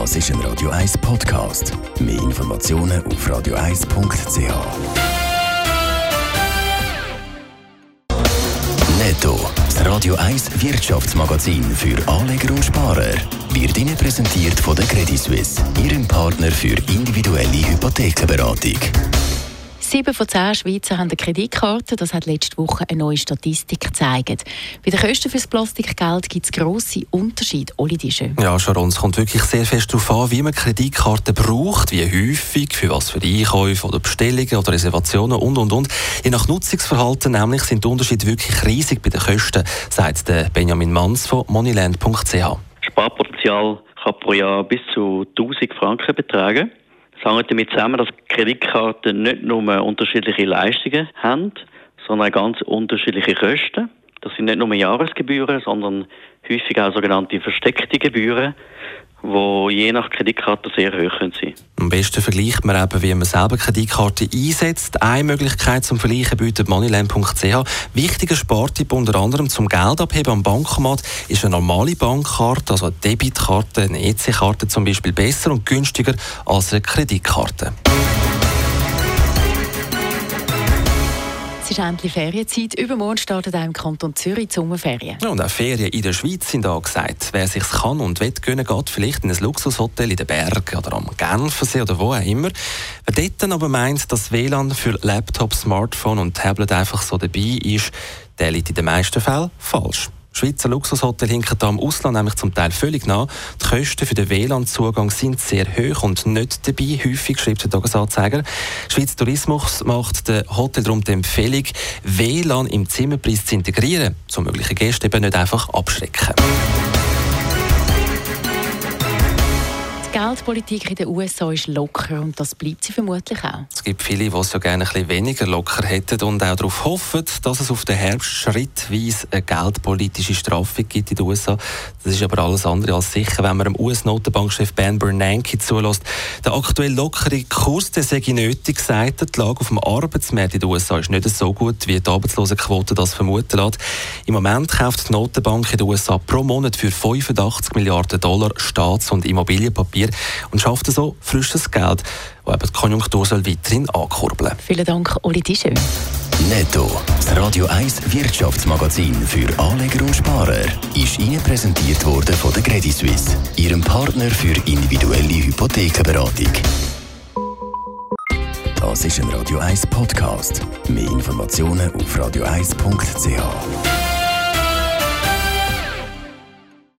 Das ist ein Radio 1 Podcast. Mehr Informationen auf radio1.ch. Netto, das Radio 1 Wirtschaftsmagazin für Anleger und Sparer, wird Ihnen präsentiert von der Credit Suisse, Ihrem Partner für individuelle Hypothekenberatung. 7 von 10 Schweizer haben eine Kreditkarte. Das hat letzte Woche eine neue Statistik gezeigt. Bei den Kosten für das Plastikgeld gibt es grosse Unterschiede. Oli Dische. Ja, Sharon, es kommt wirklich sehr fest darauf an, wie man Kreditkarten braucht, wie häufig, für was für Einkäufe oder Bestellungen oder Reservationen und. Je nach Nutzungsverhalten nämlich sind die Unterschiede wirklich riesig bei den Kosten, sagt der Benjamin Manz von moneyland.ch. Sparpotenzial kann pro Jahr bis zu 1000 Franken betragen. Das hängt damit zusammen, dass Kreditkarten nicht nur unterschiedliche Leistungen haben, sondern ganz unterschiedliche Kosten. Das sind nicht nur Jahresgebühren, sondern häufig auch sogenannte versteckte Gebühren, die je nach Kreditkarte sehr hoch sein können. Am besten vergleicht man eben, wie man selber Kreditkarte einsetzt. Eine Möglichkeit zum Vergleichen bietet moneyland.ch. Wichtiger Spartipp unter anderem zum Geld abheben am Bankomat ist eine normale Bankkarte, also eine Debitkarte, eine EC-Karte zum Beispiel, besser und günstiger als eine Kreditkarte. Es ist endlich Ferienzeit. Übermorgen startet auch im Kanton Zürich die Sommerferien. Ja, und auch Ferien in der Schweiz sind angesagt. Wer sich kann und will gönnen, geht vielleicht in ein Luxushotel in den Bergen oder am Genfersee oder wo auch immer. Wer dort dann aber meint, dass WLAN für Laptop, Smartphone und Tablet einfach so dabei ist, der liegt in den meisten Fällen falsch. Schweizer Luxushotels hinken da im Ausland nämlich zum Teil völlig nach. Die Kosten für den WLAN-Zugang sind sehr hoch und nicht dabei. Häufig, schreibt der Tagesanzeiger. Schweiz Tourismus macht den Hotel darum die Empfehlung, WLAN im Zimmerpreis zu integrieren, so mögliche Gäste eben nicht einfach abschrecken. Die Geldpolitik in den USA ist locker und das bleibt sie vermutlich auch. Es gibt viele, die es ja gerne ein bisschen weniger locker hätten und auch darauf hoffen, dass es auf den Herbst schrittweise eine geldpolitische Strafe gibt in den USA. Das ist aber alles andere als sicher, wenn man dem US-Notenbankchef Ben Bernanke zulässt. Der aktuell lockere Kurs, der sei nötig, sagt er. Die Lage auf dem Arbeitsmarkt in den USA ist nicht so gut, wie die Arbeitslosenquote das vermuten lässt. Im Moment kauft die Notenbank in den USA pro Monat für $85 Milliarden Staats- und Immobilienpapier und schafft so frisches Geld, das eben die Konjunktur soll weiterhin ankurbeln. Vielen Dank, Oli Dische. Netto, das Radio 1 Wirtschaftsmagazin für Anleger und Sparer, ist Ihnen präsentiert worden von der Credit Suisse, Ihrem Partner für individuelle Hypothekenberatung. Das ist ein Radio 1 Podcast. Mehr Informationen auf radio1.ch.